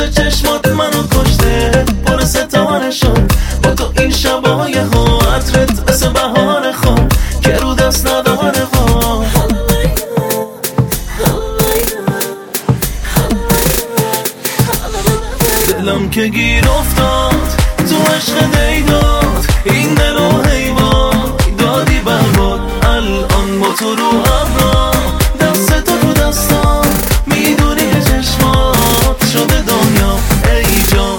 ناز چشمات منو کشته، پر ستاره شد با تو این شبای ها، عطرت مثل بهار خواب که رو دست نداره ها. دلم که گیر افتاد تو عشق دیداد، این دل و حیوان دادی برباد. الان با تو رو ابرا، دست تو رو دستام، میدونی که چشمات شده دنیا ای جان.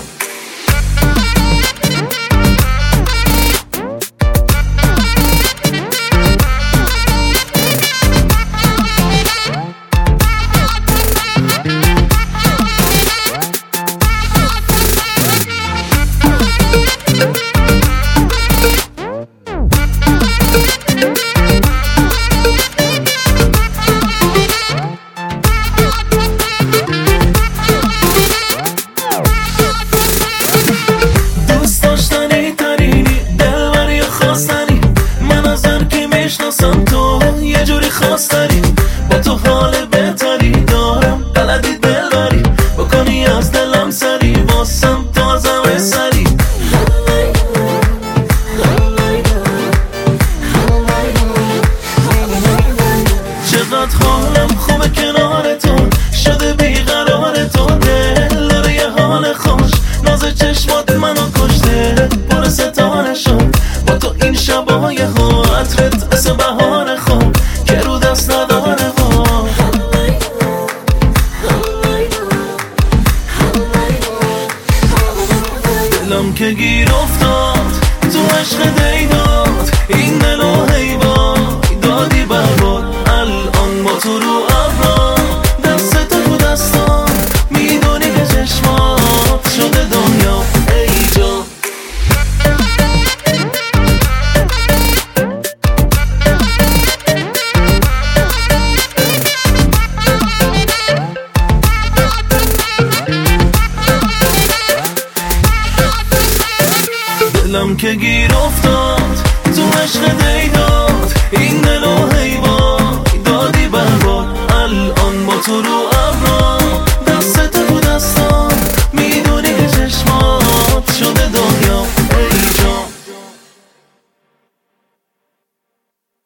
تو یه جوری خواستری، با تو حال بهتری دارم، بلدی دلبری بکنی از دلم سری، واسم تو از همه سری. چقدر حالم خوبه کنار تو، شده بیقرار تو، دل داره یه حال خوش، ناز چشمات منو کشته، پر ستاره شد با تو این شبای ها، عطرت مثل بهار خواب که رو دست نداره ها. دلم که گیر افتاد تو عشق دیداد، این دل و حیوان دادی برباد. الان با تو رو ابرا، دست تو رو دستام، میدونی که چشمات شده دنیا ای جان. دلم که گیر افتاد تو عشق دیداد، این دل و حیوان دادی برباد. الان با تو رو